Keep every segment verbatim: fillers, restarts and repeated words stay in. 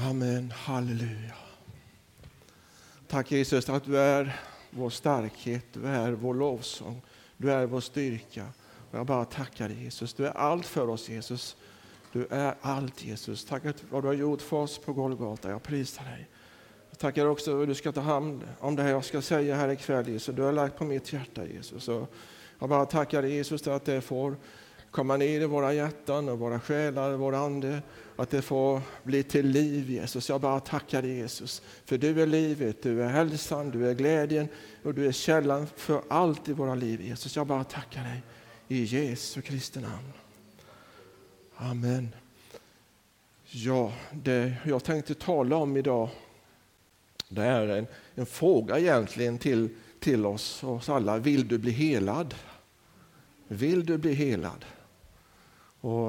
Amen, halleluja. Tack Jesus att du är vår starkhet, du är vår lovsång, du är vår styrka. Och jag bara tackar dig Jesus, du är allt för oss Jesus. Du är allt Jesus. Tack för vad du har gjort för oss på Golgata, jag prisar dig. Jag tackar också att du ska ta hand om det här jag ska säga här ikväll Jesus. Du har lagt på mitt hjärta Jesus. Och jag bara tackar dig Jesus att det får komma ner i våra hjärtan och våra själar och våra ande. Att det får bli till liv Jesus. Jag bara tackar dig Jesus. För du är livet, du är hälsan, du är glädjen och du är källan för allt i våra liv Jesus. Jag bara tackar dig i Jesu Kristi namn. Amen. Ja, det jag tänkte tala om idag, det är en, en fråga egentligen till, till oss, oss alla. Vill du bli helad? Vill du bli helad? Och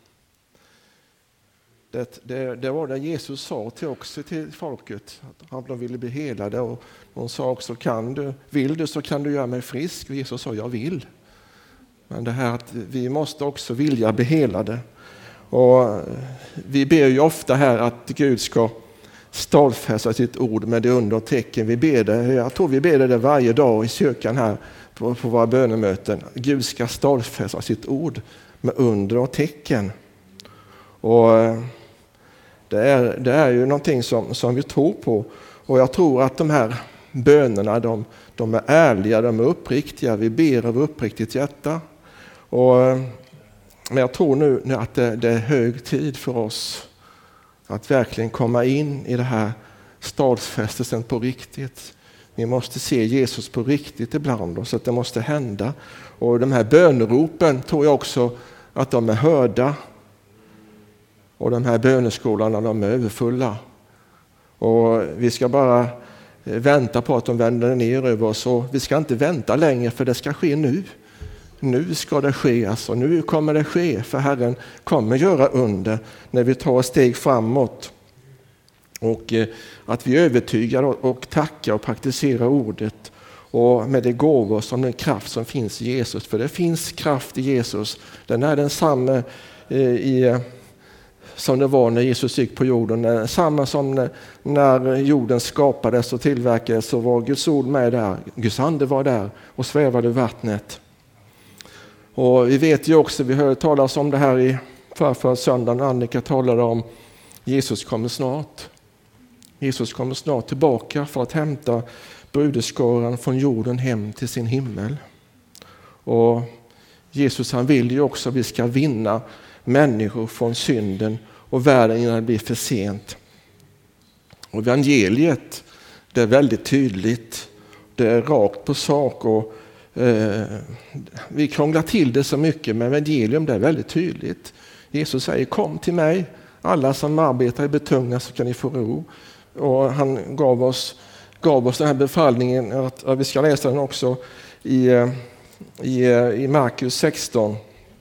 det, det, det var det Jesus sa till också till folket, att de ville bli helade. Och de sa också, kan du, vill du så kan du göra mig frisk. Och Jesus sa, jag vill. Men det här att vi måste också vilja bli helade. Och vi ber ju ofta här att Gud ska stadfästa sitt ord med det under och tecken. Vi ber det, jag tror vi ber det varje dag i kyrkan här på, på våra bönemöten. Gud ska stadfästa sitt ord med under och tecken. Och det är, det är ju någonting som, som vi tror på. Och jag tror att de här bönerna, de, de är ärliga, de är uppriktiga. Vi ber av uppriktigt hjärta. Och, men jag tror nu att det, det är hög tid för oss att verkligen komma in i det här stadfästelsen på riktigt. Vi måste se Jesus på riktigt ibland och så att det måste hända. Och de här böneropen tror jag också att de är hörda. Och de här böneskolorna, de är överfulla. Och vi ska bara vänta på att de vänder ner över oss. Och vi ska inte vänta längre för det ska ske nu. Nu ska det ske, alltså nu kommer det ske, för Herren kommer göra under när vi tar steg framåt. Och eh, att vi övertygar och, och tackar och praktiserar ordet och med det gåvor som den kraft som finns i Jesus. För det finns kraft i Jesus, den är densamma eh, i, som det var när Jesus gick på jorden. Samma som när, när jorden skapades och tillverkades så var Guds ord med där. Guds ande var där och svävade i vattnet. Och vi vet ju också, vi hörde talas om det här i förra söndagen. Annika talade om Jesus kommer snart. Jesus kommer snart tillbaka för att hämta brudeskaran från jorden hem till sin himmel. Och Jesus han vill ju också att vi ska vinna människor från synden och världen innan det blir för sent. Och evangeliet, det är väldigt tydligt. Det är rakt på sak och Eh, vi krånglar till det så mycket, men evangelium det är väldigt tydligt. Jesus säger, kom till mig, alla som arbetar i betunga så kan ni få ro. Och han gav oss, gav oss den här befallningen att, att vi ska läsa den också i, i, i Markus sexton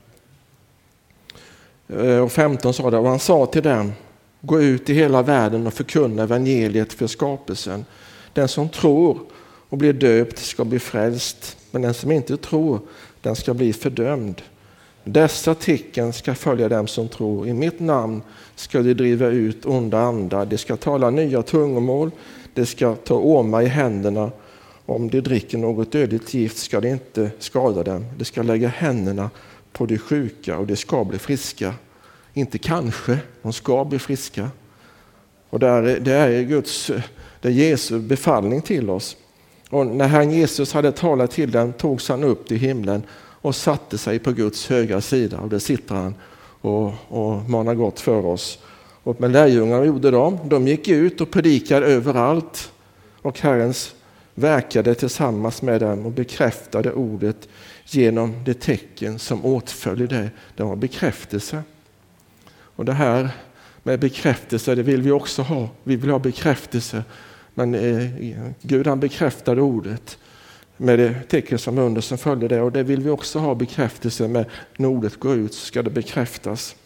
och femton sa det, och han sa till dem, gå ut i hela världen och förkunna evangeliet för skapelsen. Den som tror och blir döpt ska bli frälst, men den som inte tror, den ska bli fördömd. Dessa tecken ska följa dem som tror. I mitt namn ska de driva ut onda andar. De ska tala nya tungomål. De ska ta ormar i händerna. Om de dricker något dödligt gift ska det inte skada dem. De ska lägga händerna på de sjuka och de ska bli friska. Inte kanske, de ska bli friska. Och det är, det är Guds, det är Jesu befallning till oss. Och när Herren Jesus hade talat till dem togs han upp till himlen och satte sig på Guds högra sida. Och där sitter han och, och manar gott för oss. Och med lärjungarna gjorde de. De gick ut och predikade överallt. Och Herrens verkade tillsammans med dem och bekräftade ordet genom det tecken som åtföljde det. Det var bekräftelse. Och det här med bekräftelse, det vill vi också ha. Vi vill ha bekräftelse. Men eh, Gud han bekräftade ordet med det tecken som under som följde det. Och det vill vi också ha bekräftelse med. När ordet går ut så ska det bekräftas.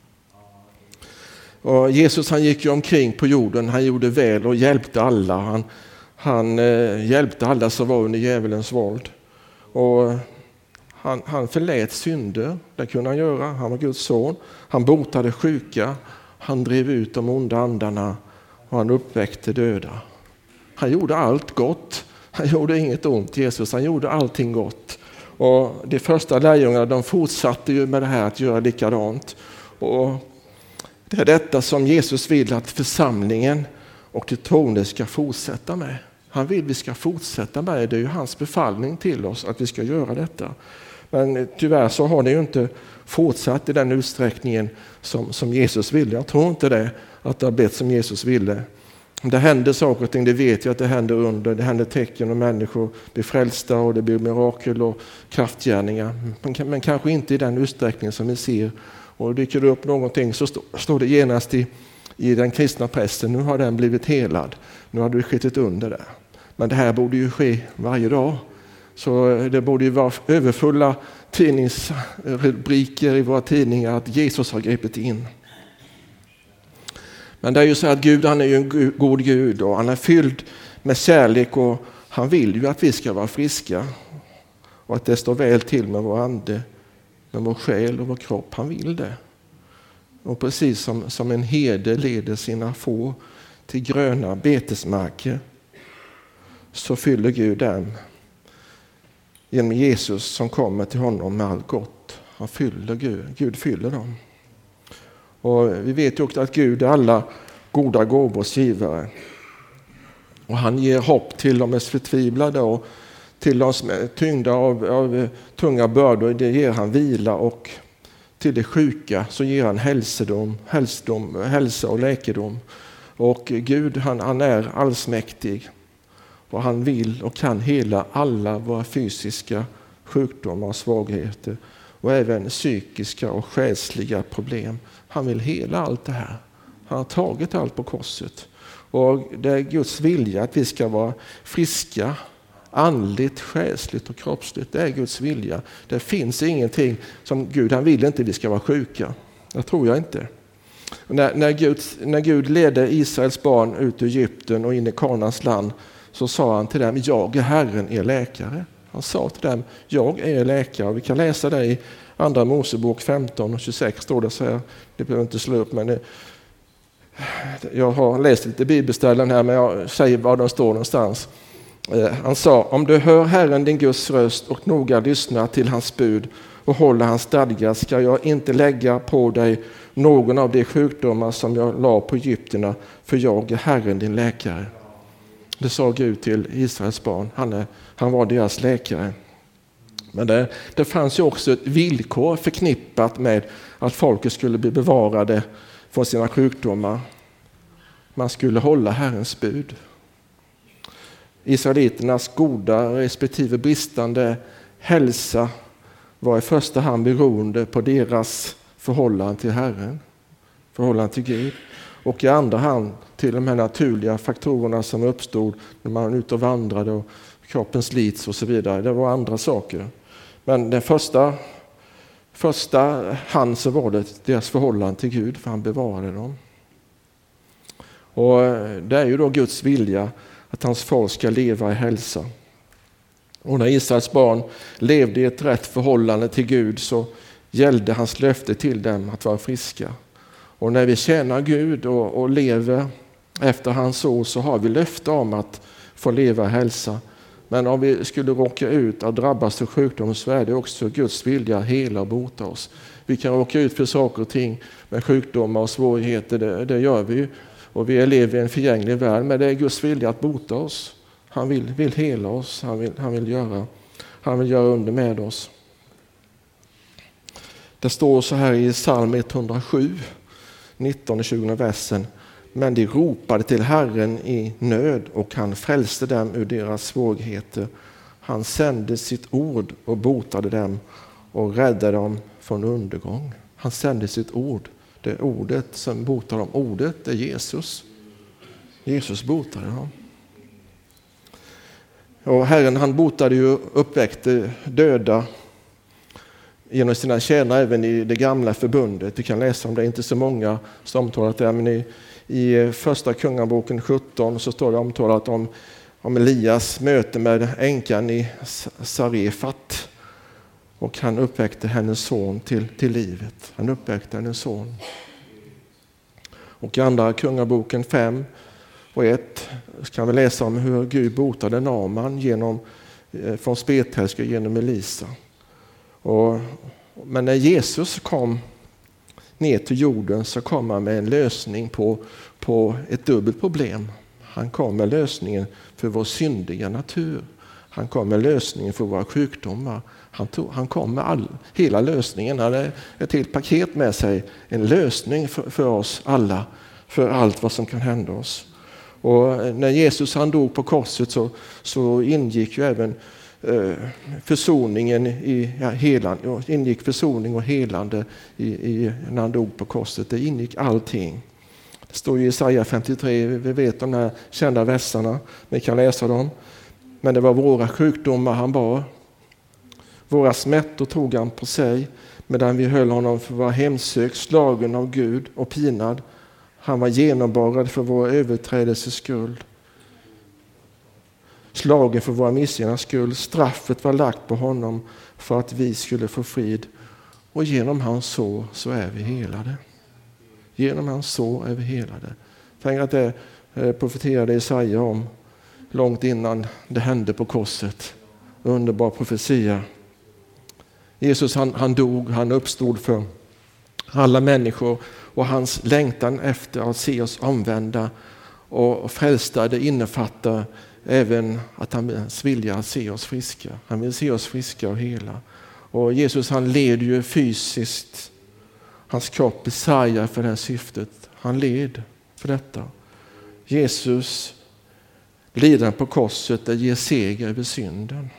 Och Jesus han gick ju omkring på jorden. Han gjorde väl och hjälpte alla. Han, han eh, hjälpte alla som var under djävulens våld. Och han, han förlät synder. Det kunde han göra. Han var Guds son. Han botade sjuka. Han drev ut de onda andarna och han uppväckte döda. Han gjorde allt gott. Han gjorde inget ont, Jesus. Han gjorde allting gott. Och de första lärjungarna, de fortsatte ju med det här att göra likadant. Och det är detta som Jesus vill att församlingen och de troende ska fortsätta med. Han vill vi ska fortsätta med det. Det är ju hans befallning till oss att vi ska göra detta. Men tyvärr så har det ju inte fortsatt i den utsträckningen som, som Jesus ville. Jag tror inte det, att det har blivit som Jesus ville. Det händer saker och ting, det vet jag att det händer under. Det händer tecken och människor blir frälsta och det blir mirakel och kraftgärningar. Men, men kanske inte i den utsträckning som vi ser. Och dyker det upp någonting så stå, står det genast i, i den kristna prästen. Nu har den blivit helad. Nu har det skett ett under där. Men det här borde ju ske varje dag. Så det borde ju vara överfulla tidningsrubriker i våra tidningar att Jesus har gripit in. Men det är ju så att Gud, han är ju en god Gud och han är fylld med kärlek och han vill ju att vi ska vara friska. Och att det står väl till med vår ande, med vår själ och vår kropp. Han vill det. Och precis som, som en herde leder sina får till gröna betesmarker så fyller Gud dem genom Jesus som kommer till honom med allt gott. Han fyller Gud. Gud fyller dem. Och vi vet ju också att Gud är alla goda gåvors givare. Och han ger hopp till de mest förtvivlade och till de som är tyngda av, av tunga bördor. Det ger han vila och till de sjuka så ger han hälsedom, hälsdom, hälsa och läkedom. Och Gud han, han är allsmäktig. Och han vill och kan hela alla våra fysiska sjukdomar och svagheter. Och även psykiska och själsliga problem. Han vill hela allt det här. Han har tagit allt på korset. Och det är Guds vilja att vi ska vara friska, andligt, själsligt och kroppsligt. Det är Guds vilja. Det finns ingenting som Gud, han vill inte att vi ska vara sjuka. Det tror jag inte. När, när, Gud, när Gud ledde Israels barn ut ur Egypten och in i Kanaans land så sa han till dem, jag är Herren er läkare. Han sa till dem, jag är läkare. Och vi kan läsa det i andra Mosebok femton och tjugosex står det så här. Det behöver inte slå upp men det, jag har läst lite bibelställen här men jag säger var de står någonstans. Han sa, om du hör Herren din Guds röst och noga lyssnar till hans bud och håller hans stadgar ska jag inte lägga på dig någon av de sjukdomar som jag la på egyptierna för jag är Herren din läkare. Det sa Gud till Israels barn. Han, är, han var deras läkare. Men det, det fanns ju också ett villkor förknippat med att folket skulle bli bevarade från sina sjukdomar. Man skulle hålla Herrens bud. Israeliternas goda respektive bristande hälsa var i första hand beroende på deras förhållande till Herren. Förhållande till Gud. Och i andra hand till de här naturliga faktorerna som uppstod när man var ute och vandrade och kroppen slits och så vidare. Det var andra saker. Men den första, första hand så var det deras förhållande till Gud för han bevarade dem. Och det är ju då Guds vilja att hans folk ska leva i hälsa. Och när Israels barn levde i ett rätt förhållande till Gud så gällde hans löfte till dem att vara friska. Och när vi tjänar Gud och, och lever efter hans ord så har vi löfte om att få leva i hälsa. Men om vi skulle råka ut och drabbas av sjukdom så är det också Guds vilja att hela och bota oss. Vi kan råka ut för saker och ting med sjukdomar och svårigheter, det, det gör vi ju. Och vi lever i en förgänglig värld, men det är Guds vilja att bota oss. Han vill, vill hela oss, han vill, han, vill göra, han vill göra under med oss. Det står så här i psalm etthundrasju, nitton och tjugonde versen. Men de ropade till Herren i nöd och han frälste dem ur deras svårigheter. Han sände sitt ord och botade dem och räddade dem från undergång. Han sände sitt ord. Det är ordet som botar dem. Ordet är Jesus. Jesus botade dem. Och Herren han botade ju uppväckte döda genom sina tjänare även i det gamla förbundet. Vi kan läsa om det, inte så många som omtalat det, men i, i första kungaboken sjutton så står det omtalat om, om Elias möte med änkan i Sarefat. Och han uppväckte hennes son till, till livet. Han uppväckte hennes son. Och i andra kungaboken fem och ett kan vi läsa om hur Gud botade Naaman genom, från spetälska genom Elisa. Och, men när Jesus kom ner till jorden så kom han med en lösning på, på ett dubbelt problem. Han kom med lösningen för vår syndiga natur. Han kom med lösningen för våra sjukdomar. Han, tog, han kom med all, hela lösningen. Han hade ett helt paket med sig. En lösning för, för oss alla. För allt vad som kan hända oss. Och när Jesus han dog på korset så, så ingick ju även eh, försoningen i ja, helande, ingick försoning och helande i, i, när han dog på korset. Det ingick allting. Det står i Jesaja femtiotre, vi vet de här kända verserna, vi kan läsa dem. Men det var våra sjukdomar han bar. Våra smärtor tog han på sig, medan vi höll honom för att vara hemsökt, slagen av Gud och pinad. Han var genomborrad för våra överträdelses skull. Slagen för våra missgärningars skull. Straffet var lagt på honom för att vi skulle få frid. Och genom hans sår så är vi helade. Genom hans sår är vi helade. Tänk att det profeterade Jesaja om långt innan det hände på korset. Underbar profetia. Jesus han, han dog, han uppstod för alla människor. Och hans längtan efter att se oss omvända och frälsta, det innefattar även att han vill att se oss friska. Han vill se oss friska och hela. Och Jesus han led ju fysiskt. Hans kropp är sargad för det här syftet. Han led för detta. Jesus lidande på korset, det ger seger över synden.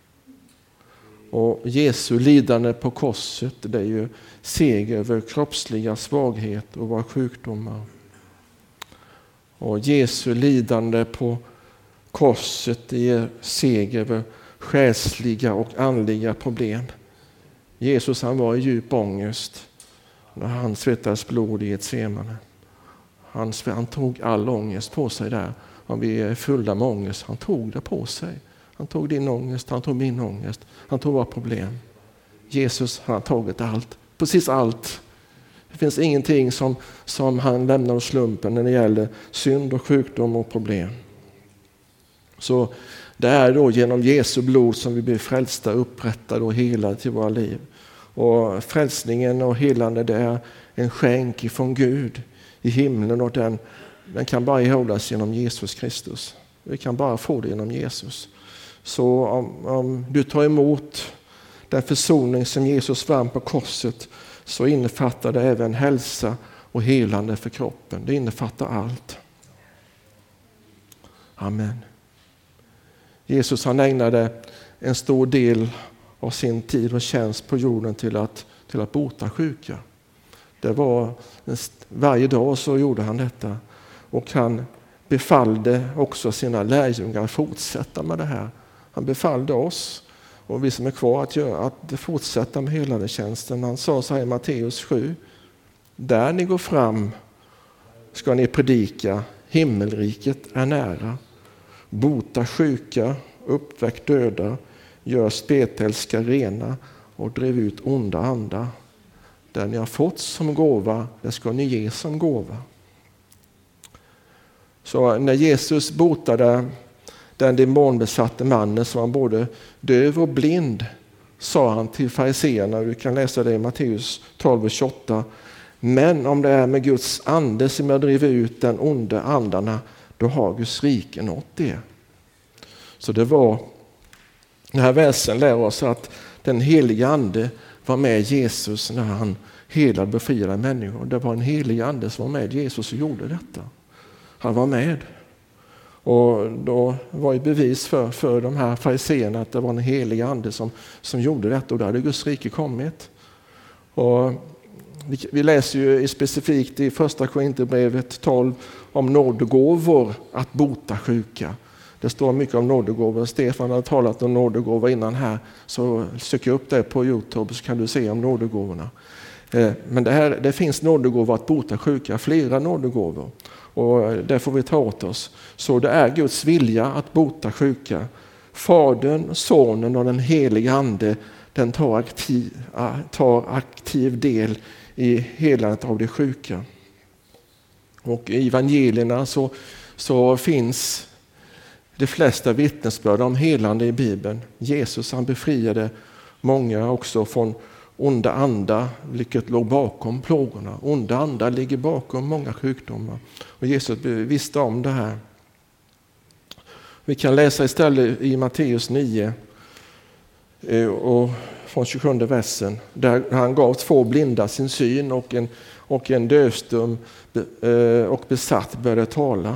Och Jesu lidande på korset, det är ju seger över kroppsliga svaghet och våra sjukdomar. Och Jesu lidande på korset, det ger seger över själsliga och andliga problem. Jesus han var i djup ångest när han svettades blod i Getsemane. Han, han tog all ångest på sig där. Om vi är fulla med ångest, han tog det på sig. Han tog din ångest, han tog min ångest, han tog våra problem. Jesus han har tagit allt, precis allt. Det finns ingenting som, som han lämnar åt slumpen när det gäller synd och sjukdom och problem. Så det är då genom Jesu blod som vi blir frälsta, upprättade och helade till våra liv. Och frälsningen och helande, det är en skänk ifrån Gud i himlen, och den, den kan bara erhållas genom Jesus Kristus. Vi kan bara få det genom Jesus. Så om, om du tar emot den försoning som Jesus vann på korset, så innefattar det även hälsa och helande för kroppen. Det innefattar allt. Amen. Jesus han ägnade en stor del av sin tid och tjänst på jorden till att, till att bota sjuka. Det var, varje dag så gjorde han detta. Och han befallde också sina lärjungar att fortsätta med det här. Han befallde oss och vi som är kvar att, göra, att fortsätta med hela den tjänsten. Han sa så här i Matteus sju. Där ni går fram ska ni predika, himmelriket är nära. Bota sjuka, uppväck döda, gör spetälska rena och driv ut onda andar. Det ni har fått som gåva, det ska ni ge som gåva. Så när Jesus botade den demonbesatte mannen som var både döv och blind, sa han till fariseerna, du kan läsa det i Matteus tolv och tjugoåtta. Men om det är med Guds ande som jag driver ut den onda andarna, då har Guds rike nått det. Så det var, den här versen lär oss att den heliga ande var med Jesus när han helade befriade människor. Det var en helig ande som var med Jesus och gjorde detta. Han var med. Och då var det bevis för, för de här fariseerna att det var en helig ande som, som gjorde detta, och där hade Guds rike kommit. Och vi, vi läser ju specifikt i första Korinthierbrevet tolv om nådegåvor att bota sjuka. Det står mycket om nådegåvor. Stefan har talat om nådegåvor innan här, så sök upp det på YouTube så kan du se om nådegåvorna. Men det, här, det finns nådegåvor att bota sjuka, flera nådegåvor. Och det får vi ta åt oss. Så det är Guds vilja att bota sjuka. Fadern, sonen och den heliga ande, den tar aktiv, tar aktiv del i helandet av de sjuka. Och i evangelierna så, så finns de flesta vittnesbörd om helande i Bibeln. Jesus han befriade många också från onda andar, vilket låg bakom plågorna. Onda andar ligger bakom många sjukdomar. Och Jesus visste om det här. Vi kan läsa istället i Matteus nio och från tjugosjunde versen, där han gav två blinda sin syn och en, och en dövstum och besatt började tala.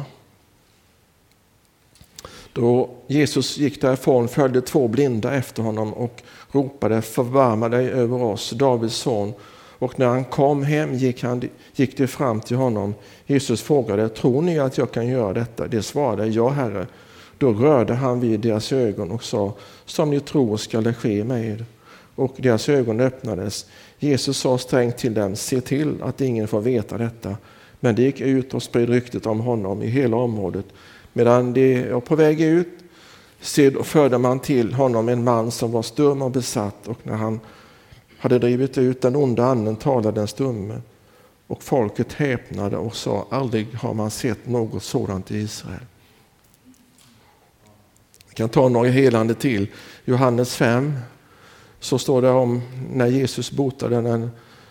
Då Jesus gick därifrån följde två blinda efter honom och ropade: förbarma dig över oss, Davids son. Och när han kom hem gick, han, gick det fram till honom. Jesus frågade: tror ni att jag kan göra detta? Det svarade: ja, Herre. Då rörde han vid deras ögon och sa: som ni tror ska det ske med er. Och deras ögon öppnades. Jesus sa strängt till dem: se till att ingen får veta detta. Men de gick ut och spred ryktet om honom i hela området. Medan de var på väg ut förde man till honom en man som var stum och besatt, och när han hade drivit ut den onda anden talade den stumme, och folket häpnade och sa: aldrig har man sett något sådant i Israel. Vi kan ta några helande till. Johannes fem, så står det om när Jesus botade den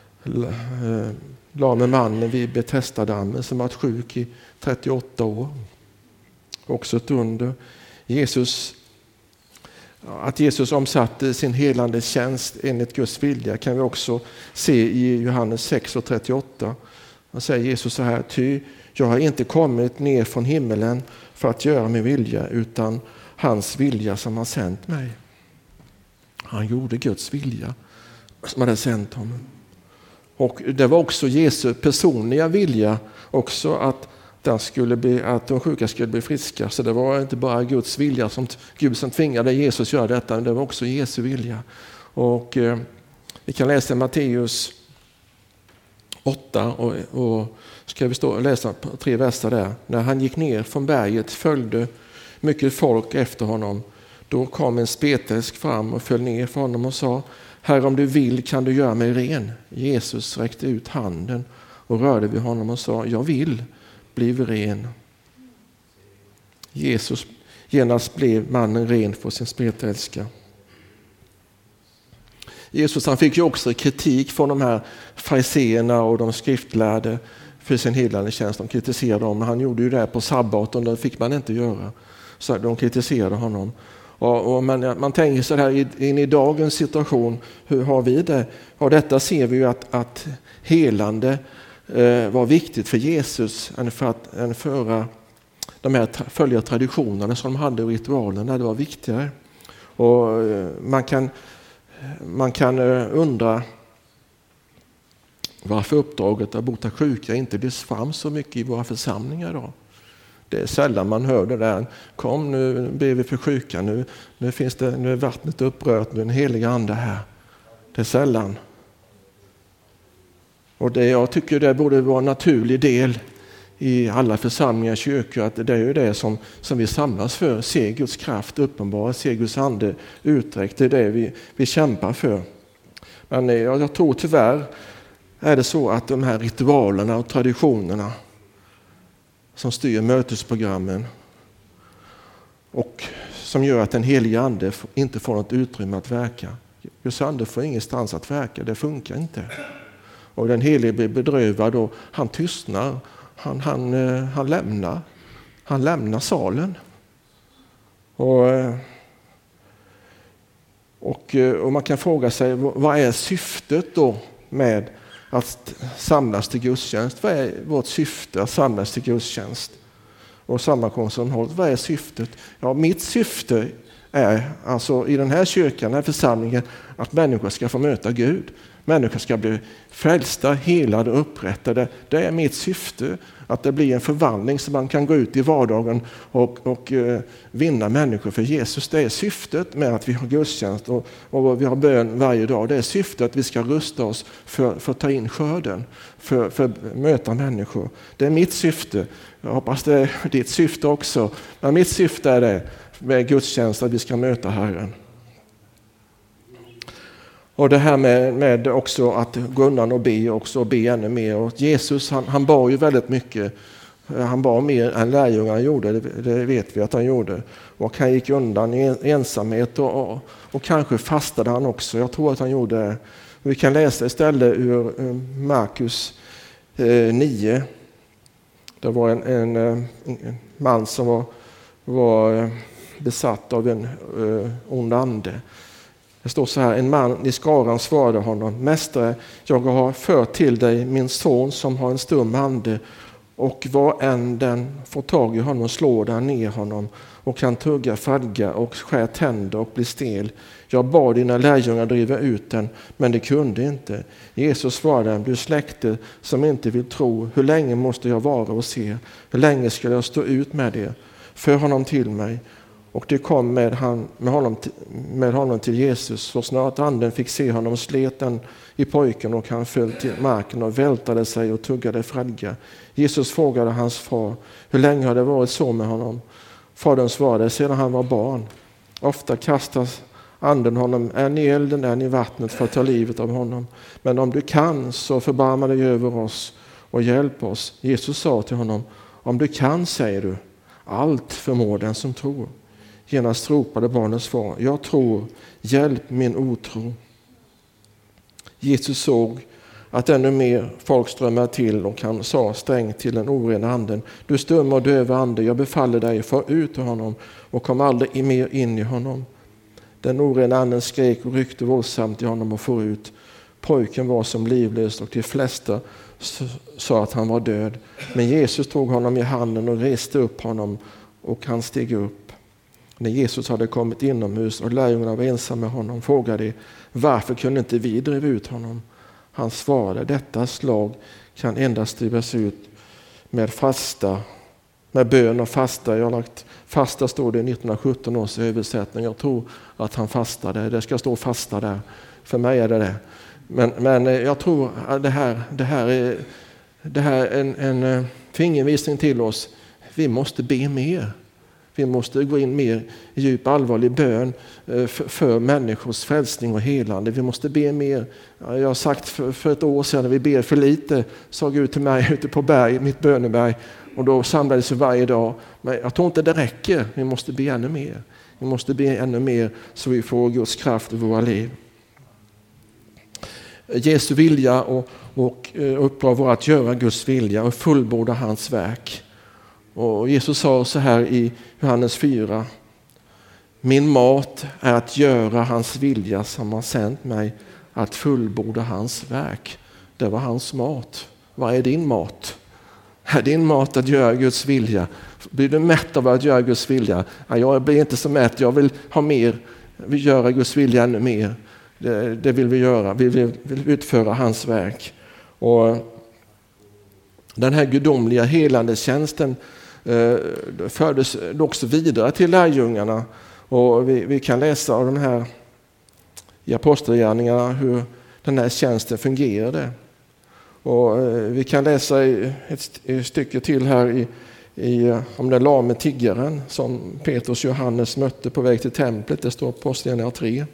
lame mannen vid Betesda-dammen som varit sjuk i trettioåtta år. Också ett under. Jesus, att Jesus omsatte sin helande tjänst enligt Guds vilja kan vi också se i Johannes sex och trettioåtta. Han säger Jesus så här: ty jag har inte kommit ner från himmelen för att göra min vilja, utan hans vilja som har sänt mig. Han gjorde Guds vilja som hade sänt honom. Och det var också Jesu personliga vilja också att Den skulle bli, att de sjuka skulle bli friska. Så det var inte bara Guds vilja som Gud som tvingade Jesus göra detta, men det var också Jesu vilja. Och eh, vi kan läsa Matteus åtta och, och ska vi stå och läsa tre verser där. När han gick ner från berget följde mycket folk efter honom. Då kom en spetälsk fram och föll ner för honom och sa: Herre, om du vill kan du göra mig ren. Jesus räckte ut handen och rörde vid honom och sa: jag vill, bliv ren. Jesus genast blev mannen ren för sin spetälska. Jesus han fick ju också kritik från de här fariseerna och de skriftlärde för sin helande tjänst. De kritiserade honom. Han gjorde ju det här på sabbat och det fick man inte göra. Så de kritiserade honom. Och, och man, man tänker så här in i dagens situation, hur har vi det? Och detta ser vi ju att, att helande eh, var viktigt för Jesus än för att än föra de här följa traditionerna som de hade i ritualerna. Det var viktigare. Och eh, man kan man kan eh, undra varför uppdraget att bota sjuka inte lyfts fram så mycket i våra församlingar idag. Det är sällan man hör det där: kom nu ber vi för sjuka, nu, nu, finns det, nu är vattnet upprört, nu är den heliga ande här. Det är sällan. Och det, jag tycker det borde vara en naturlig del i alla församlingar och kyrkor, att det är ju det som, som vi samlas för. Se Guds kraft uppenbara, se Guds ande uträckt, det är det vi, vi kämpar för. Men jag, jag tror tyvärr är det så att de här ritualerna och traditionerna som styr mötesprogrammen och som gör att den heliga ande inte får något utrymme att verka. Guds ande får ingenstans att verka, det funkar inte. Och den helige blir bedrövad och han tystnar, han, han, han lämnar, han lämnar salen. Och, och, och man kan fråga sig, vad är syftet då med att samlas till gudstjänst? Vad är vårt syfte att samlas till gudstjänst? Och sammankomst som hålls, vad är syftet? Ja, mitt syfte är alltså i den här kyrkan, den här församlingen, att människor ska få möta Gud. Människor ska bli frälsta, helade och upprättade. Det är mitt syfte, att det blir en förvandling så man kan gå ut i vardagen och, och uh, vinna människor för Jesus. Det är syftet med att vi har gudstjänst och, och vi har bön varje dag. Det är syftet att vi ska rusta oss för, för att ta in skörden, för, för att möta människor. Det är mitt syfte. Jag hoppas det är ditt syfte också. Men mitt syfte är det med gudstjänst, att vi ska möta Herren. Och det här med, med också att gå undan och be också och be ännu mer. Och Jesus han, han bad ju väldigt mycket. Han bad mer än lärjungarna gjorde, det, det vet vi att han gjorde. Och han gick undan i ensamhet och, och, och kanske fastade han också. Jag tror att han gjorde det. Vi kan läsa istället ur Markus eh, nio. Det var en, en, en man som var, var besatt av en eh, ond ande. Det står så här: en man i skaran svarade honom: mästare, jag har fört till dig min son som har en stum ande, och vad än den får tag i honom slår den ner honom och kan tugga, fadga och skär tänder och bli stel. Jag bad dina lärjungar driva ut den, men det kunde inte. Jesus svarade: du släkte som inte vill tro, hur länge måste jag vara och se? Hur länge ska jag stå ut med det? För honom till mig. Och det kom med, han, med, honom, med honom till Jesus. Så snart anden fick se honom slet den i pojken, och han föll till marken och vältade sig och tuggade fradga. Jesus frågade hans far: hur länge har det varit så med honom? Fadern svarade: sedan han var barn. Ofta kastas anden honom än i elden än i vattnet för att ta livet av honom. Men om du kan, så förbarma dig över oss och hjälp oss. Jesus sa till honom: om du kan, säger du, allt förmår den som tror. Genast ropade barnets far: jag tror, hjälp min otro. Jesus såg att ännu mer folk strömmade till, och han sa strängt till den orena anden: du stumma och döva ande, jag befaller dig, far ut ur honom och kom aldrig mer in i honom. Den orena anden skrek och ryckte våldsamt i honom och for ut. Pojken var som livlös, och de flesta sa att han var död. Men Jesus tog honom i handen och reste upp honom, och han steg upp. När Jesus hade kommit inomhus och lärjungarna var ensamma med honom, frågade de: varför kunde inte vi driva ut honom? Han svarade: detta slag kan endast drivas ut med fasta, med bön och fasta. Jag har lagt fasta, står det i nittonhundrasjutton års översättning. Jag tror att han fastade. Det ska stå fasta där. För mig är det det. Men, men jag tror att det här, det här är, det här är en, en fingervisning till oss. Vi måste be mer. Vi måste gå in mer i djup allvarlig bön för, för människors frälsning och helande. Vi måste be mer. Jag har sagt för, för ett år sedan, när vi ber för lite, sa Gud till mig ute på berg, mitt böneberg, och då samlades vi varje dag. Men jag tror inte det räcker. Vi måste be ännu mer. Vi måste be ännu mer så vi får Guds kraft i våra liv. Jesu vilja och, och uppdrag var att göra Guds vilja och fullborda hans verk. Och Jesus sa så här i Johannes fyra: min mat är att göra hans vilja som har sänt mig, att fullborda hans verk. Det var hans mat. Vad är din mat? Är din mat att göra Guds vilja? Blir du mätt av att göra Guds vilja? Ja, jag blir inte så mätt, jag vill ha mer. Vi vill göra Guds vilja ännu mer. Det, det vill vi göra. Vi vill, vill utföra hans verk. Och den här gudomliga helande tjänsten eh, fördes också vidare till lärjungarna. Och vi, vi kan läsa av de här i apostelgärningarna hur den här tjänsten fungerade. Och eh, vi kan läsa i ett, ett stycke till här i, i, om den lame tiggaren som Petrus och Johannes mötte på väg till templet. Det står på apostelgärningarna tre.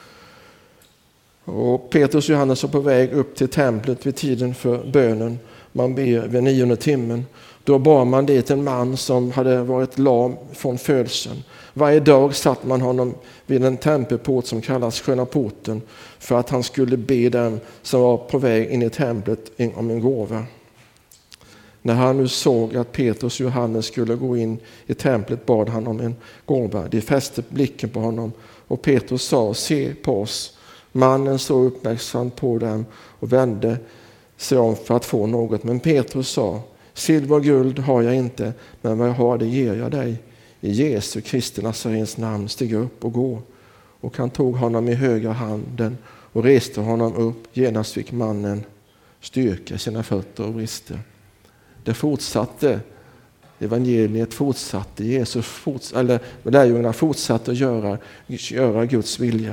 Och Petrus och Johannes var på väg upp till templet vid tiden för bönen. Man ber vid nionde timmen. Då bar man dit en man som hade varit lam från födseln. Varje dag satt man honom vid en tempelport som kallas Sköna porten, för att han skulle be dem som var på väg in i templet om en gåva. När han nu såg att Petrus och Johannes skulle gå in i templet bad han om en gåva. De fäste blicken på honom, och Petrus sa: se på oss. Mannen såg uppmärksamt på dem och vände sig om för att få något. Men Petrus sa: silver och guld har jag inte, men vad jag har det ger jag dig. I Jesu Kristi Nazarens namn, stig upp och gå. Och han tog honom i högra handen och reste honom upp. Genast fick mannen styrka sina fötter och brister. Det fortsatte. Evangeliet fortsatte. Jesus fortsatte, eller lärjungarna fortsatte att göra, göra Guds vilja.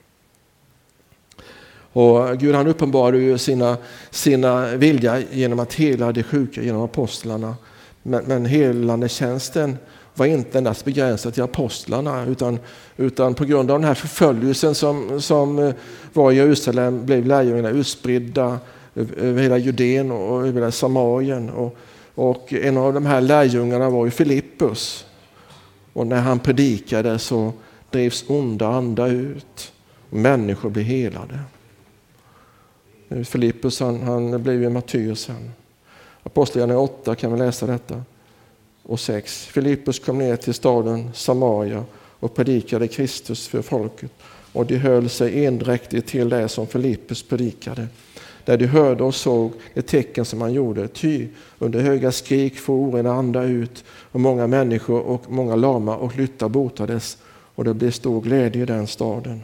Och Gud han uppenbarade ju sina, sina vilja genom att hela de sjuka genom apostlarna. Men, men helandetjänsten var inte endast begränsad till apostlarna, utan, utan på grund av den här förföljelsen som, som var i Jerusalem blev lärjungarna utspridda över hela Judén och över hela Samarien. Och, och en av de här lärjungarna var ju Filippus. Och när han predikade så drevs onda andar ut och människor blev helade. Filippus han, han blev ju martyr sen. Apostlagärningarna åtta kan vi läsa detta. Och sex. Filippus kom ner till staden Samaria och predikade Kristus för folket. Och de höll sig endräktigt till det som Filippus predikade. Där de hörde och såg det tecken som han gjorde. Ty under höga skrik for orena andar ut och många människor och många lama och lytta botades. Och det blev stor glädje i den staden.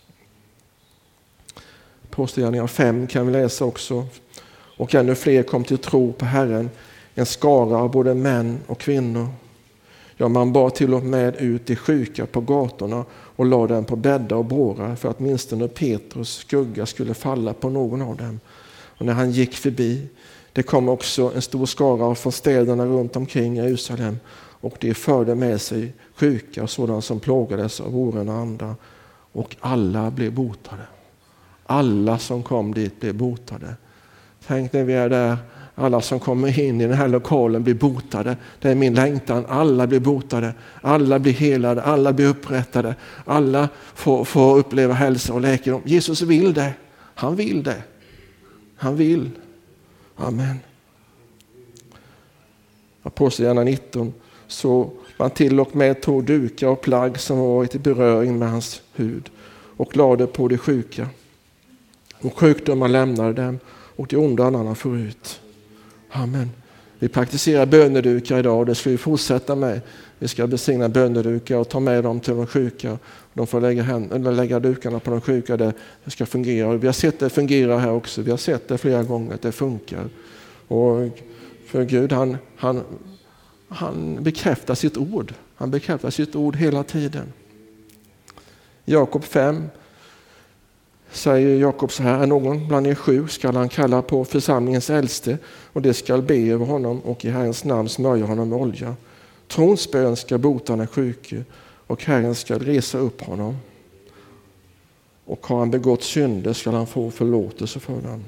Apostlagärningarna fem kan vi läsa också. Och ännu fler kom till tro på Herren. En skara av både män och kvinnor. Ja, man bar till och med ut de sjuka på gatorna och lade dem på bäddar och bårar för att minstone Petrus skugga skulle falla på någon av dem. Och när han gick förbi, det kom också en stor skara från städerna runt omkring Jerusalem och de förde med sig sjuka och sådana som plågades av orena andar. Och alla blev botade. Alla som kom dit blev botade. Tänk när vi är där. Alla som kommer in i den här lokalen blir botade. Det är min längtan. Alla blir botade. Alla blir helade. Alla blir upprättade. Alla får, får uppleva hälsa och läkedom. Jesus vill det. Han vill det. Han vill. Amen. Apostlagärningarna nitton. Så man till och med tog dukar och plagg som varit i beröring med hans hud och lade på de sjuka. Och sjukdomar lämnade dem och de onda andarna for ut. Amen. Vi praktiserar bönedukar idag och det ska vi fortsätta med. Vi ska besigna bönedukar och ta med dem till de sjuka. De får lägga, händ- lägga dukarna på de sjuka. Det ska fungera. Vi har sett det fungera här också. Vi har sett det flera gånger att det funkar. Och för Gud han, han, han bekräftar sitt ord. Han bekräftar sitt ord hela tiden. Jakob fem säger Jakob så här: är någon bland er sjuk skall han kalla på församlingens äldste och det skall be över honom och i Herrens namn smörja honom med olja. Trons bön ska bota den sjuke och Herren ska resa upp honom. Och har han begått synder skall han få förlåtelse för dem.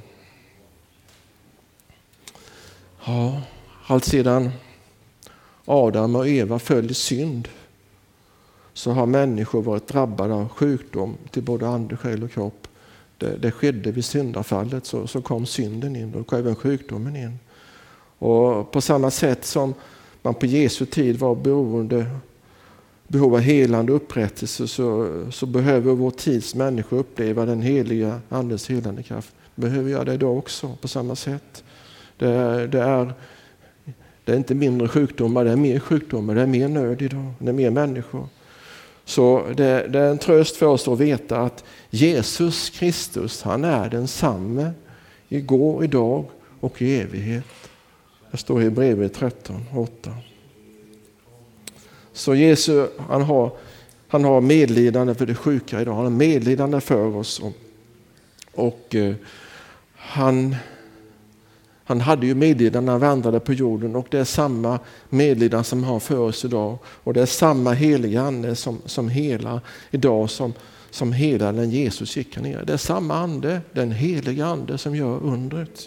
Ja, allt sedan Adam och Eva föll i synd så har människor varit drabbade av sjukdom till både ande, själ och kropp. Det, det skedde vid syndafallet, så, så kom synden in och även sjukdomen in. Och på samma sätt som man på Jesu tid var beroende, behov av helande upprättelse, så, så behöver vår tids människor uppleva den heliga andens helande kraft. Behöver jag det idag också på samma sätt. Det är, det är, det är inte mindre sjukdomar, det är mer sjukdomar, det är mer nöd idag, det är mer människor. Så det, det är en tröst för oss att veta att Jesus Kristus, han är densamme igår, idag och i evighet. Det står i Hebreerbrevet tretton åtta. Så Jesus, han har, han har medlidande för det sjuka idag. Han har medlidande för oss. Och, och eh, han... Han hade ju medlidande när han vandrade på jorden och det är samma medlidande som han har för oss idag. Och det är samma heliga ande som, som hela idag som, som hela när Jesus gick ner. Det är samma ande, den heliga ande som gör undret.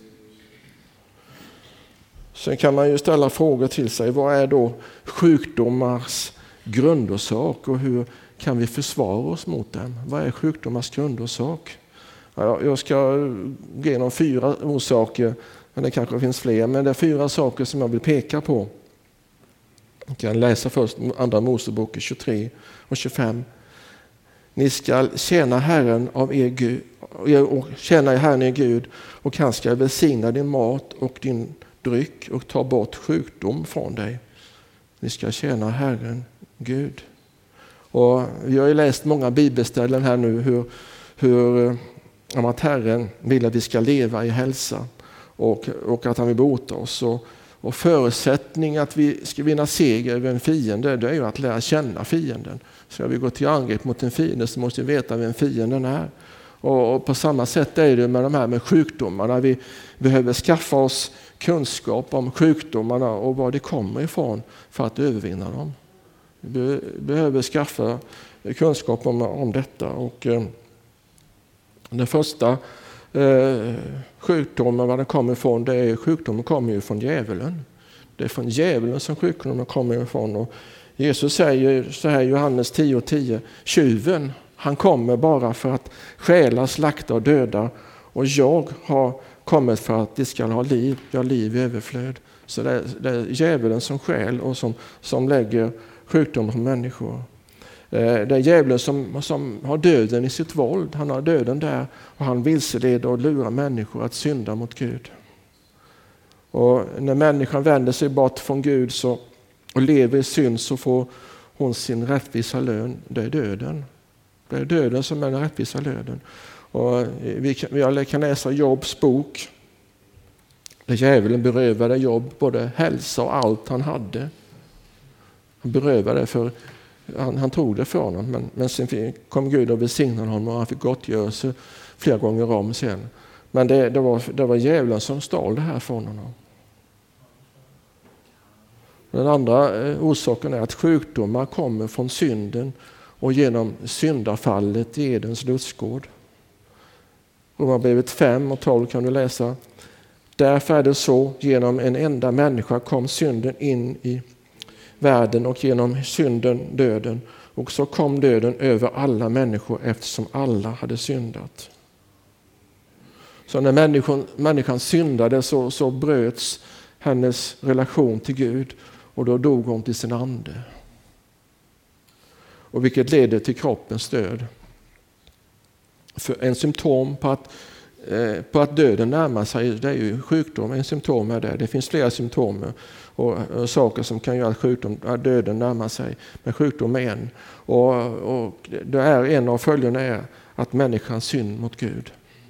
Sen kan man ju ställa frågor till sig. Vad är då sjukdomars grundorsak och hur kan vi försvara oss mot dem? Vad är sjukdomars grundorsak? Ja, jag ska gå igenom fyra orsaker. Men det kanske finns fler, men det är fyra saker som jag vill peka på. Jag kan läsa först andra Mosebok tjugotre och tjugofem. Ni ska tjäna Herren av er Gud, och tjäna Herren er Gud, och han ska välsigna din mat och din dryck och ta bort sjukdom från dig. Ni ska tjäna Herren Gud. Och vi har ju läst många bibelställen här nu hur, hur om att Herren vill att vi ska leva i hälsa. Och, och att han vill bota oss. Och, och förutsättning att vi ska vinna seger över en fiende, det är ju att lära känna fienden. Så ska vi gå till angrepp mot en fiende så måste vi veta vem fienden är. Och på samma sätt är det med de här med sjukdomarna. Vi behöver skaffa oss kunskap om sjukdomarna och var det kommer ifrån för att övervinna dem. Vi behöver skaffa kunskap om, om detta. Och eh, den första eh, sjukdomen, var den kommer ifrån, det är sjukdomen kommer ju från djävulen. Det är från djävulen som sjukdomen kommer ifrån. Och Jesus säger så här i Johannes tio tio, tjuven, han kommer bara för att stjäla, slakta och döda. Och jag har kommit för att de ska ha liv, ja liv i överflöd. Så det är, det är djävulen som stjäl och som, som lägger sjukdom på människor. Det är djävulen som, som har döden i sitt våld. Han har döden där och han vilseleder och lurar människor att synda mot Gud. Och när människan vänder sig bort från Gud så, och lever i synd, så får hon sin rättvisa lön. Det är döden. Det är döden som är den rättvisa lönen. Och vi, kan, vi kan läsa Jobs bok. Där djävulen berövade Jobb både hälsa och allt han hade. Han berövade för han, han tog det från honom. Men, men sen kom Gud och välsignade honom och han fick gottgörelse flera gånger om sen. Men det, det, var, det var djävulen som stal det här från honom. Den andra orsaken är att sjukdomar kommer från synden och genom syndafallet i Edens lustgård. Romarbrevet fem och tolv kan du läsa. Därför är det så, genom en enda människa kom synden in i världen och genom synden döden. Och så kom döden över alla människor eftersom alla hade syndat. Så när människan, människan syndade så, så bröts hennes relation till Gud och då dog hon till sin ande. Och vilket leder till kroppens död. För en symptom på att, eh, på att döden närmar sig, det är ju sjukdom. En symptom är det. Det finns flera symptom och, och saker som kan göra att, sjukdom, att döden närmar sig. Men sjukdom är en. Och, och det är en av följderna är att människan synd mot Gud.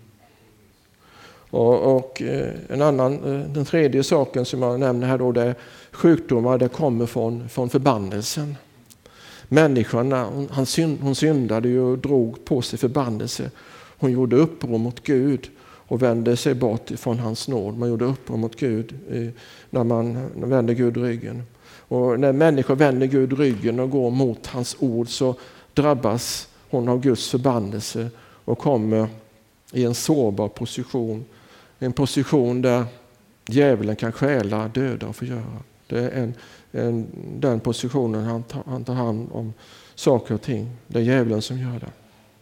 Och, och en annan, den tredje saken som jag nämner här då, det är sjukdomar. Det kommer från, från förbannelsen. Människan, han synd, hon syndade ju och drog på sig förbannelse. Hon gjorde uppror mot Gud och vände sig bort från hans nåd. Man gjorde uppror mot Gud när man vände Gud ryggen. Och när människor vänder Gud ryggen och går mot hans ord så drabbas hon av Guds förbannelse och kommer i en sårbar position. En position där djävulen kan stjäla, döda och förgöra. Det är en En, den positionen han tar, han tar hand om saker och ting. Det är djävulen som gör det.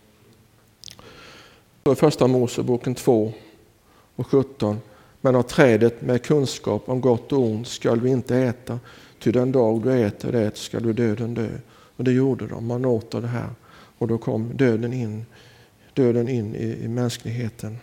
Så första Moseboken två och sjutton. Men av trädet med kunskap om gott och ont ska vi inte äta. Ty den dag du äter det ska du döden dö. Och det gjorde de. Man åt det här. Och då kom döden in, döden in i, i mänskligheten.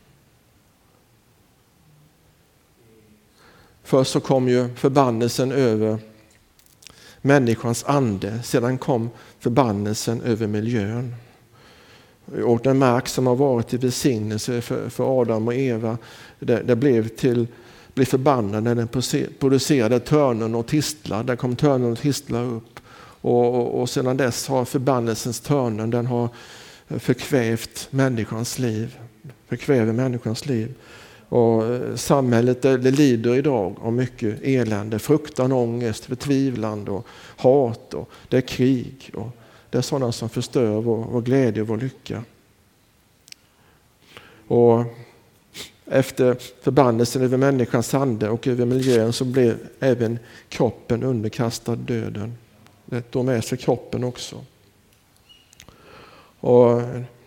Först så kom ju förbannelsen över människans ande. Sedan kom förbannelsen över miljön. Och den mark som har varit till välsignelse för, för Adam och Eva, det, det blev till blev förbannad när den producerade törnen och tistlar. Där kom törnen och tistlar upp. Och, och, och sedan dess har förbannelsens törnen, den har förkvävt människans liv. Förkväver människans liv. Och samhället det, det lider idag av mycket elände, fruktan, ångest, förtvivlan och hat. Och det är krig och det är sådana som förstör vår, vår glädje och vår lycka. Och efter förbannelsen över människans ande och över miljön så blev även kroppen underkastad döden. Det tog med sig kroppen också. Och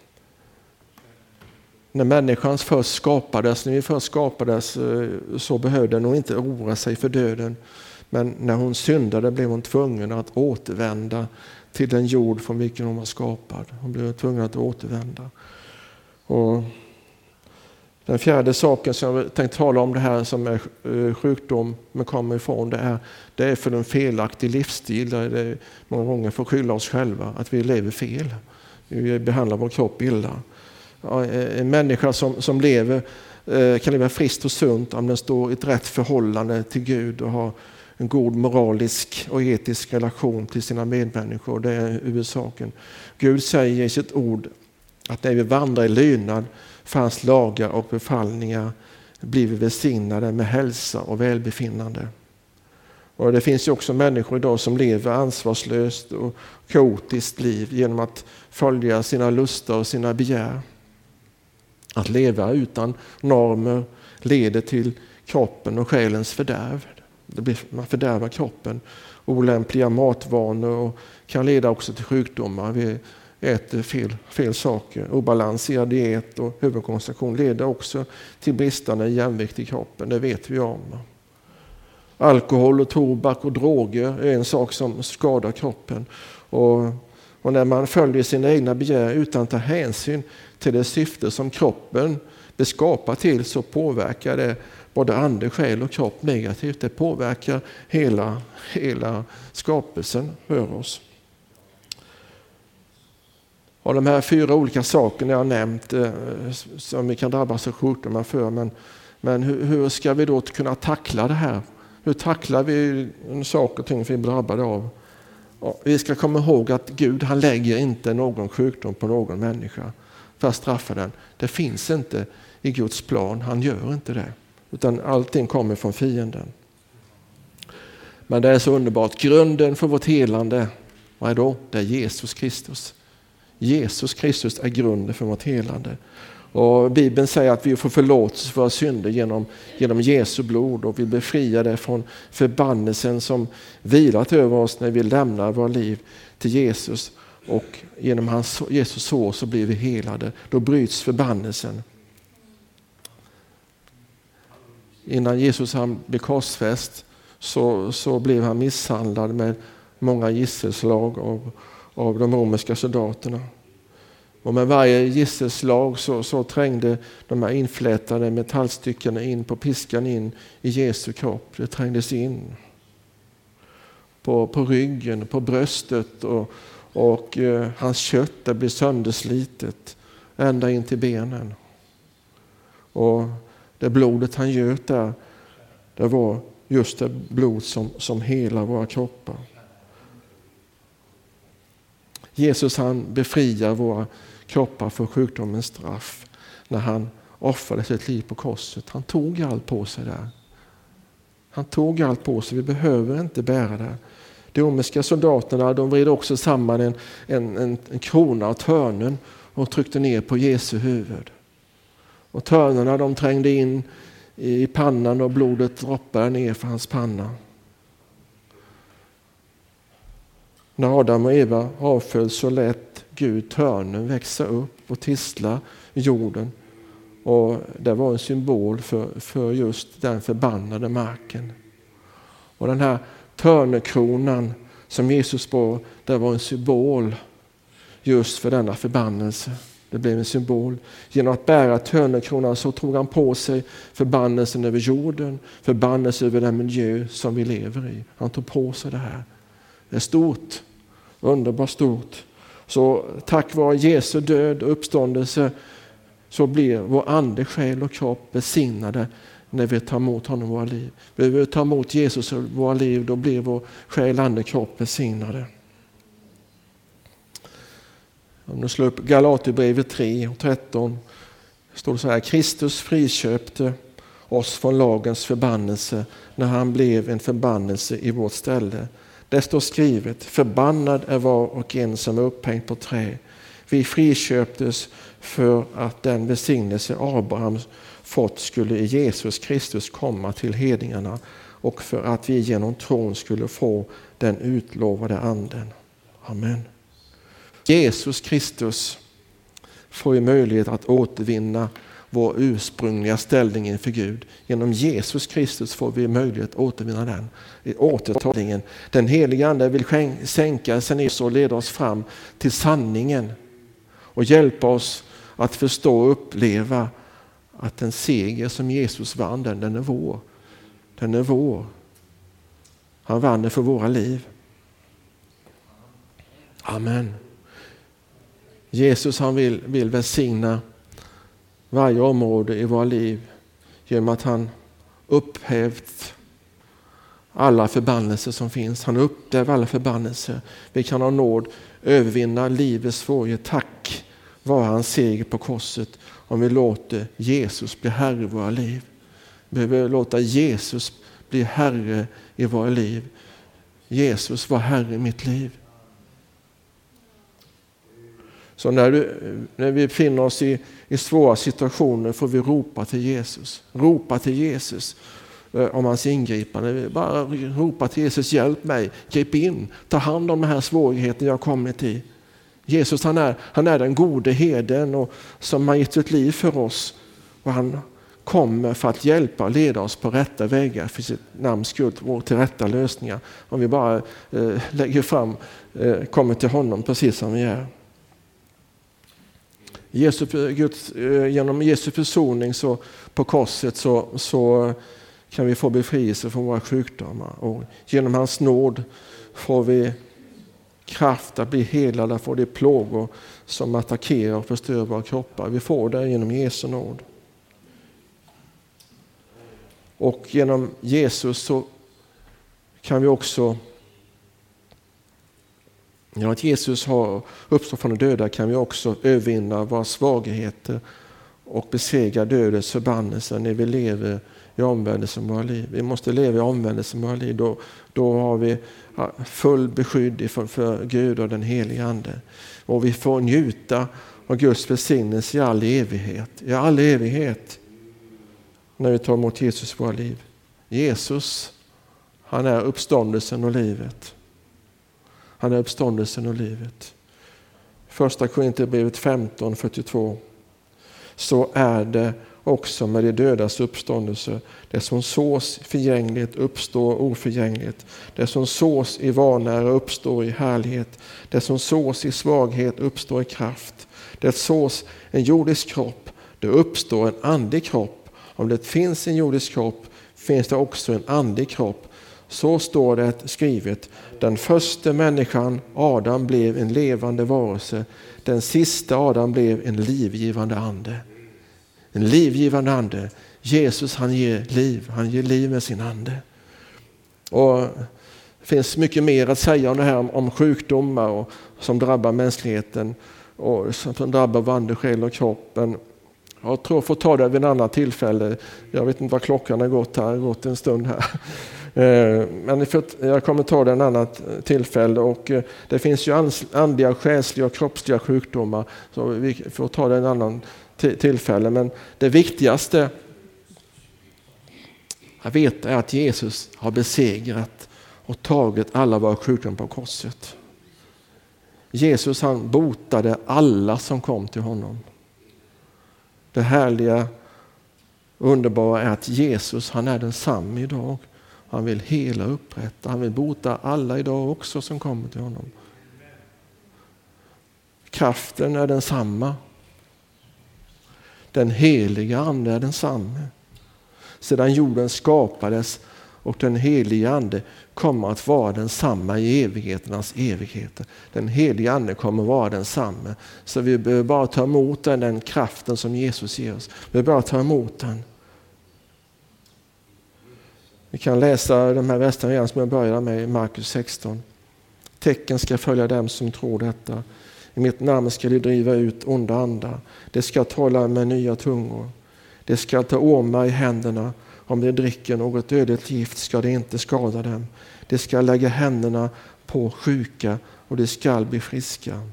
när människan först skapades, när vi först skapades så behövde hon inte oroa sig för döden. Men när hon syndade blev hon tvungen att återvända till den jord från vilken hon var skapad. Hon blev tvungen att återvända. Och den fjärde saken som jag tänkte tala om det här som är sjukdom men kommer ifrån det är, det är för en felaktig livsstil där det många gånger får skylla oss själva att vi lever fel. Vi behandlar vår kropp illa. En människa som, som lever kan leva friskt och sunt om den står i ett rätt förhållande till Gud och har en god moralisk och etisk relation till sina medmänniskor. Det är huvudsaken. Gud säger i sitt ord Att när vi vandrar i lydnad för hans lagar och befallningar blir vi välsignade med hälsa och välbefinnande. Och det finns ju också människor idag som lever ansvarslöst och kaotiskt liv genom att följa sina lustar och sina begär. Att leva utan normer leder till kroppen och själens fördärv. Det blir, man fördärvar kroppen. Olämpliga matvanor och kan leda också till sjukdomar. Vi äter fel, fel saker. Obalanserad diet och överkonsumtion leder också till bristande jämvikt i kroppen. Det vet vi om. Alkohol och tobak och droger är en sak som skadar kroppen. Och, och när man följer sina egna begär utan att ta hänsyn till det syfte som kroppen är skapad till, så påverkar det både ande, själ och kropp negativt. Det påverkar hela, hela skapelsen för oss. Och de här fyra olika sakerna jag har nämnt eh, som vi kan drabbas av sjukdomar för. Men, men hur, hur ska vi då kunna tackla det här? Hur tacklar vi en sak och ting vi är drabbade av? Ja, vi ska komma ihåg att Gud, han lägger inte någon sjukdom på någon människa för att straffa den. Det finns inte i Guds plan. Han gör inte det. Utan allting kommer från fienden. Men det är så underbart. Grunden för vårt helande, vad är då? Det är Jesus Kristus. Jesus Kristus är grunden för vårt helande. Och Bibeln säger att vi får förlåtelse för våra synder genom, genom Jesu blod, och vi befriar det från förbannelsen som vilat över oss när vi lämnar våra liv till Jesus. Och genom hans, Jesus sår så blir vi helade. Då bryts förbannelsen. Innan Jesus han blev korsfäst så, så blev han misshandlad med många gisselslag av, av de romerska soldaterna. Och med varje gisselslag så, så trängde de här inflätade metallstyckena in på piskan in i Jesu kropp. Det trängdes in på, på ryggen, på bröstet, och, och eh, hans kött det blev sönderslitet ända in till benen. Och det blodet han göt där, det var just det blod som, som hela våra kroppar. Jesus han befriar våra kroppar för sjukdomens straff när han offrade sitt liv på korset. Han tog allt på sig där. Han tog allt på sig. Vi behöver inte bära det. De romerska soldaterna de vred också samman en, en, en, en krona av törnen och tryckte ner på Jesu huvud. Och törnerna de trängde in i pannan och blodet droppade ner för hans panna. När Adam och Eva avföll så lät Gud törnen växa upp och tissla i jorden. Och det var en symbol för, för just den förbannade marken. Och den här törnekronan som Jesus bar, det var en symbol just för denna förbannelse. Det blev en symbol. Genom att bära törnekronan så tog han på sig förbannelsen över jorden, förbannelsen över den miljö som vi lever i. Han tog på sig det här. Det är stort, underbart stort. Så tack vare Jesu död och uppståndelse så blir vår ande, själ och kropp besinnade när vi tar emot honom i våra liv. Vi vill ta emot Jesus i våra liv, då blir vår själ, ande, kropp besinnade. Om du slår upp Galaterbrevet tre och tretton står det så här: Kristus friköpte oss från lagens förbannelse när han blev en förbannelse i vårt ställe. Det står skrivet: förbannad är var och en som är upphängd på trä. Vi friköptes för att den välsignelse Abraham fått skulle i Jesus Kristus komma till hedningarna, och för att vi genom tron skulle få den utlovade anden. Amen. Jesus Kristus får ju möjlighet att återvinna vår ursprungliga ställning inför Gud. Genom Jesus Kristus får vi möjlighet att återvinna den. I återtagningen. Den heliga ande vill sänka sig ner och leda oss fram till sanningen. Och hjälpa oss att förstå och uppleva att den seger som Jesus vann, den, den är vår. Den är vår. Han vann för våra liv. Amen. Jesus han vill, vill välsigna varje område i våra liv genom att han upphävt alla förbannelser som finns. Han upphävt alla förbannelser. Vi kan ha nåd övervinna livets svårigheter. Tack vara hans seger på korset om vi låter Jesus bli herre i våra liv. Vi behöver låta Jesus bli herre i våra liv. Jesus var herre i mitt liv. Så när, du, när vi befinner oss i, i svåra situationer får vi ropa till Jesus. Ropa till Jesus eh, om hans ingripande. Vi bara ropa till Jesus, hjälp mig, grip in, ta hand om den här svårigheten jag har kommit i. Jesus han är, han är den gode herden och som har gett sitt liv för oss. Och han kommer för att hjälpa och leda oss på rätta vägar för sitt namns skull och till rätta lösningar. Om vi bara eh, lägger fram, eh, kommer till honom precis som vi är. Jesus, Guds, genom Jesu försoning så, på korset så, så kan vi få befrielse från våra sjukdomar. Och genom hans nåd får vi kraft att bli helade för de plågor som attackerar och förstör våra kroppar. Vi får det genom Jesu nåd. Och genom Jesus så kan vi också, genom att Jesus har uppstått från de döda kan vi också övervinna våra svagheter och besegra dödens förbannelse när vi lever i omvändelse i våra liv. Vi måste leva i omvändelse i våra liv. Då, då har vi full beskydd för, för Gud och den heliga ande. Och vi får njuta av Guds välsignelse i all evighet. I all evighet när vi tar emot Jesus i våra liv. Jesus, han är uppståndelsen och livet. Han är uppståndelsen och livet. Första Korinthierbrevet femton fyrtiotvå. Så är det också med de dödas uppståndelse. Det som sås förgängligt uppstår oförgängligt. Det som sås i vanära uppstår i härlighet. Det som sås i svaghet uppstår i kraft. Det sås en jordisk kropp. Det uppstår en andlig kropp. Om det finns en jordisk kropp finns det också en andlig kropp. Så står det skrivet. Den första människan, Adam, blev en levande varelse. Den sista Adam blev en livgivande ande. En livgivande ande. Jesus han ger liv. Han ger liv med sin ande. Och det finns mycket mer att säga om det här om, om sjukdomar och, som drabbar mänskligheten. Och som drabbar vande, själ och kroppen. Jag tror jag får ta det vid en annan tillfälle. Jag vet inte vad klockan har gått här. Det har gått en stund här. Men jag kommer ta det en annat tillfälle. Och det finns ju andliga, själsliga och kroppsliga sjukdomar. Så vi får ta det en annan tillfälle. Men det viktigaste jag vet är att Jesus har besegrat och tagit alla våra sjukdomar på korset. Jesus han botade alla som kom till honom. Det härliga och underbara är att Jesus han är densamme idag. Han vill hela upprätta. Han vill bota alla idag också som kommer till honom. Kraften är densamma. Den heliga ande är densamme. Sedan jorden skapades och den heliga ande kommer att vara densamma i evigheternas evigheter. Den heliga ande kommer att vara densamma. Så vi behöver bara ta emot den, den kraften som Jesus ger oss. Vi behöver bara ta emot den. Vi kan läsa de här verserna igen som jag började med i Markus sexton. Tecken ska följa dem som tror detta. I mitt namn ska de driva ut onda andar. Det ska tala med nya tungor. Det ska ta ormar i händerna. Om de dricker något dödligt gift ska det inte skada dem. Det ska lägga händerna på sjuka och de ska bli friska.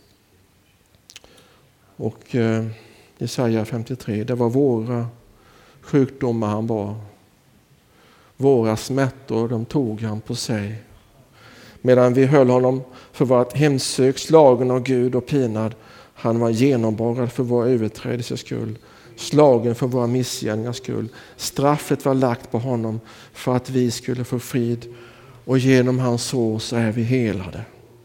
Och eh, Jesaja femtiotre, det var våra sjukdomar han bar. Våra smärtor, de tog han på sig. Medan vi höll honom för vårt hemsök, slagen av Gud och pinad. Han var genomborrad för vår överträdelses skull. Slagen för våra missgärningars skull. Straffet var lagt på honom för att vi skulle få frid. Och genom hans sår så är vi helade.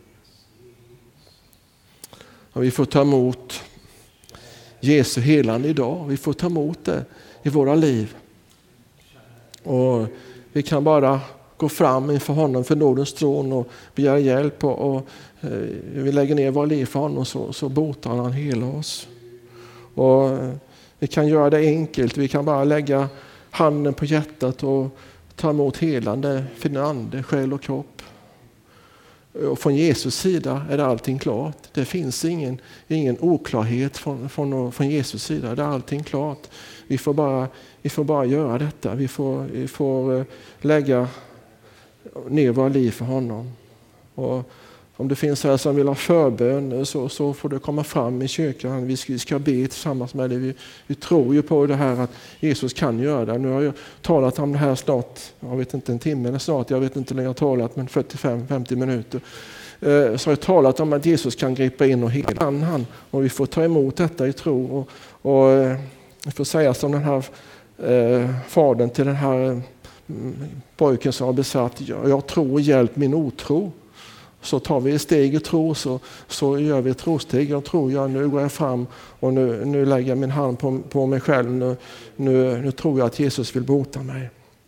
Och vi får ta emot Jesu helande idag. Vi får ta emot det i våra liv. Och vi kan bara gå fram inför honom för nådens tron och begära hjälp. Och, och eh, vi lägger ner våra liv för honom så, så botar han hela oss. Och eh, vi kan göra det enkelt. Vi kan bara lägga handen på hjärtat och ta emot helande för din ande, själ och kropp. Och från Jesus sida är det allting klart. Det finns ingen, ingen oklarhet från, från, från Jesus sida. Det är allting klart. Vi får bara, vi får bara göra detta. Vi får, vi får lägga ner våra liv för honom. Och om det finns här som vill ha förbön så, så får det komma fram i kyrkan. Vi ska, vi ska be tillsammans med det. Vi, vi tror ju på det här att Jesus kan göra det. Nu har jag talat om det här snart, jag vet inte en timme eller snart, jag vet inte hur länge jag har talat, men fyrtiofem till femtio minuter. Eh, så har jag talat om att Jesus kan gripa in och hela han. Och vi får ta emot detta i tro. Och, och eh, vi får säga som den här eh, fadern till den här eh, pojken som har besatt, jag, jag tror hjälp min otro. Så tar vi ett steg i tro, så, så gör vi ett trosteg. Jag tror jag, nu går jag fram och nu, nu lägger jag min hand på, på mig själv. Nu, nu, nu tror jag att Jesus vill bota mig.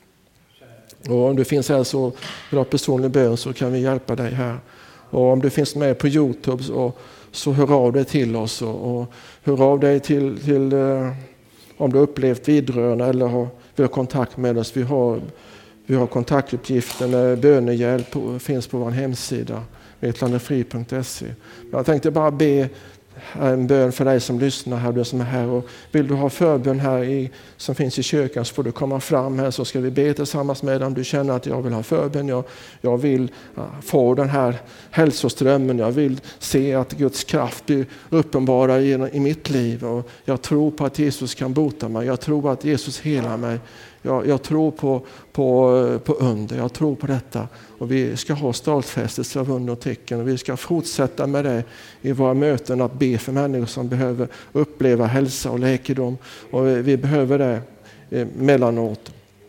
Och om du finns här så vill ha personlig bön så kan vi hjälpa dig här. Och om du finns med på YouTube så, så hör av dig till oss. Och, och hör av dig till, till eh, om du har upplevt vidrörande eller har, vill ha kontakt med oss. Vi har Vi har kontaktuppgiften, bönehjälp finns på vår hemsida vetlandefri punkt se. Jag tänkte bara be en bön för dig som lyssnar här, du som är här. Och vill du ha förbön här i, som finns i kyrkan så får du komma fram här så ska vi be tillsammans med dig. Om du känner att jag vill ha förbön, jag, jag vill få den här hälsoströmmen, jag vill se att Guds kraft blir uppenbara i, i mitt liv. Och jag tror på att Jesus kan bota mig, jag tror att Jesus helar mig. Jag, jag tror på, på, på under, jag tror på detta. Och vi ska ha stadfästelse av under och tecken. Och vi ska fortsätta med det i våra möten, att be för människor som behöver uppleva hälsa och läkedom. Och vi, vi behöver det mellanåt.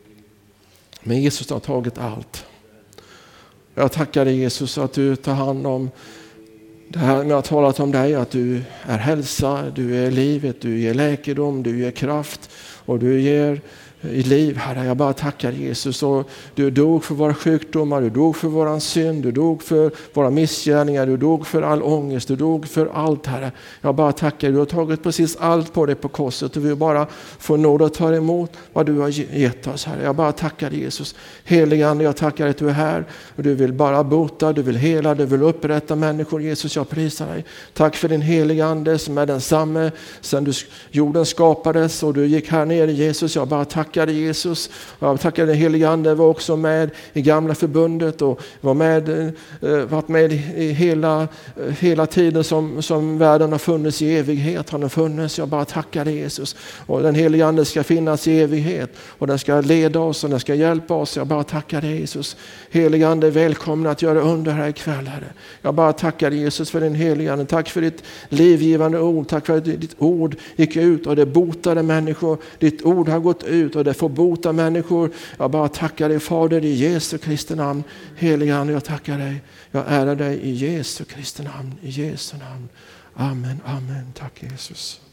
Men Jesus har tagit allt. Jag tackar dig Jesus att du tar hand om det här med att tala om dig, att du är hälsa, du är livet, du ger läkedom, du ger kraft och du ger i liv, Herre. Jag bara tackar Jesus. Och du dog för våra sjukdomar, du dog för våran synd, du dog för våra missgärningar, du dog för all ångest, du dog för allt, Herre. Jag bara tackar, du har tagit precis allt på dig på korset och vi bara får nåd att ta emot vad du har gett oss, Herre. Jag bara tackar Jesus. Helige Ande, jag tackar att du är här och du vill bara bota, du vill hela, du vill upprätta människor. Jesus, jag prisar dig. Tack för din helige Ande som är densamme sedan du, jorden skapades och du gick här nere, Jesus. Jag bara tackar tackar Jesus. Jag tackar den helige Ande var också med i gamla förbundet och var med, varit med i hela, hela tiden som, som världen har funnits i evighet. Han har funnits. Jag bara tackar Jesus. Och den helige Ande ska finnas i evighet och den ska leda oss och den ska hjälpa oss. Jag bara tackar Jesus. Helige Ande, välkomna att göra under här ikväll, Herre. Jag bara tackar Jesus för den helige Ande. Tack för ditt livgivande ord. Tack för att ditt ord gick ut och det botade människor. Ditt ord har gått ut och det får bota människor. Jag bara tackar dig, Fader, i Jesu Kristi namn. Helige Ande, jag tackar dig. Jag ärar dig i Jesu Kristi namn. I Jesu namn. Amen, amen. Tack Jesus.